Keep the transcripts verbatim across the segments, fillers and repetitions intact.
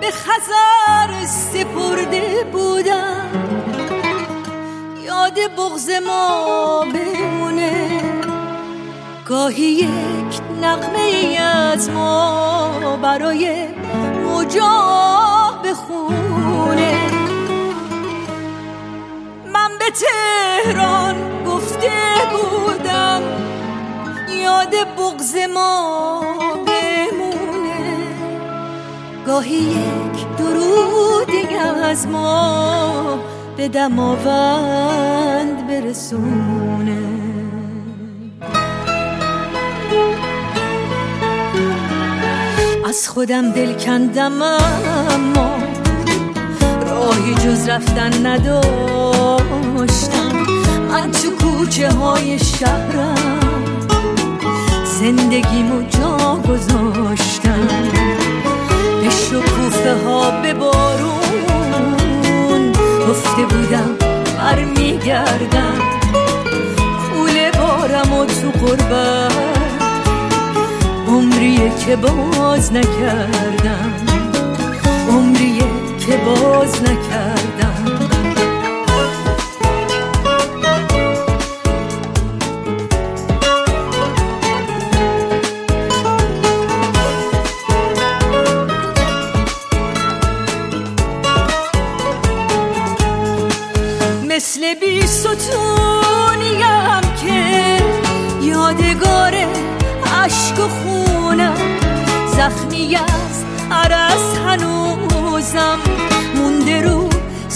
به خزر سپرده بودم، یاد بغض ما بمونه، گاهی یک نغمه ای از ما برای موجا بخونه. من به تهران گفته بودم یاد بغض ما بمونه، گاهی یک درودی از ما به دماوند برسونه. از خودم دل کندم اما راهی جز رفتن نداشتم. من تو کوچه های شهرم زندگیمو جا گذاشتم، به شکوفه ها به بارون گفته بودم برمیگردم. کوله بارمو تو غربت عمریه که باز نکردم، عمریه که باز نکردم. مثل بی ستونیم که یادگار عشق و خونم، زخمی از عرس هنوزم مونده رو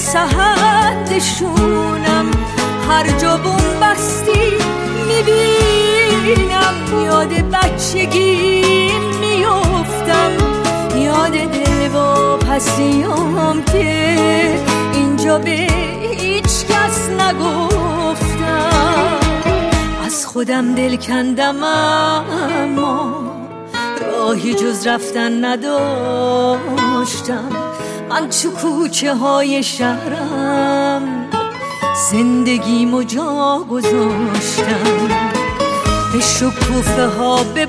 سهندشونم. هر جا بوم بستی میبینم، یاد بچگی میافتم، یاد دل با پسیام که اینجا به هیچ کس نگفتم. از خودم دل کندم اما راهی جز رفتن نداشتم. من تو کوچه های شهرم زندگیمو جا گذاشتم، به شکوفه ها به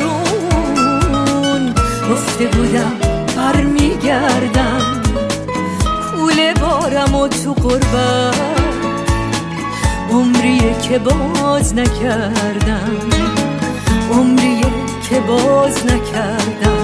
بارون گفته بودم برمیگردم. کوله بارمو تو غربت عمریه که باز نکردم، عمریه که باز نکردم.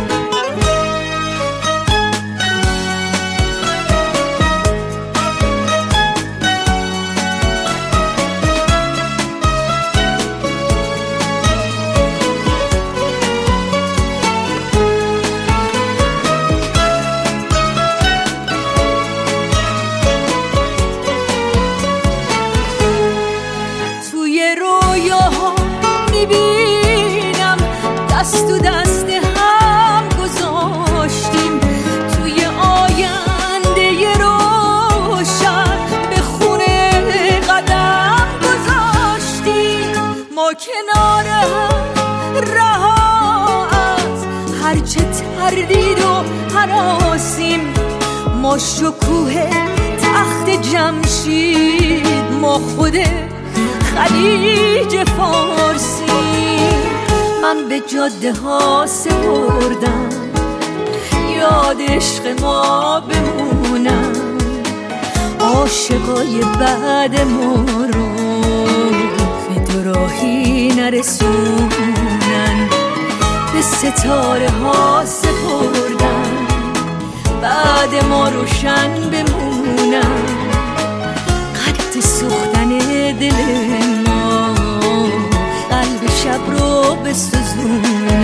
میبینم دست تو دست هم گذاشتیم، توی آینده روشن به خونه قدم گذاشتیم. ما کنار هم رها از هرچه تردید و هراسیم، ما شکوه تخت جمشید، ما خود خلیج فارسی. من به جاده ها سپردم یاد عشق ما بمونم، عاشقای بعد ما رو به دوراهی نرسونن. به ستاره ها سپردم بعد ما روشن بمونم، قد سوختن دل ما قلب شب رو بسوزونم.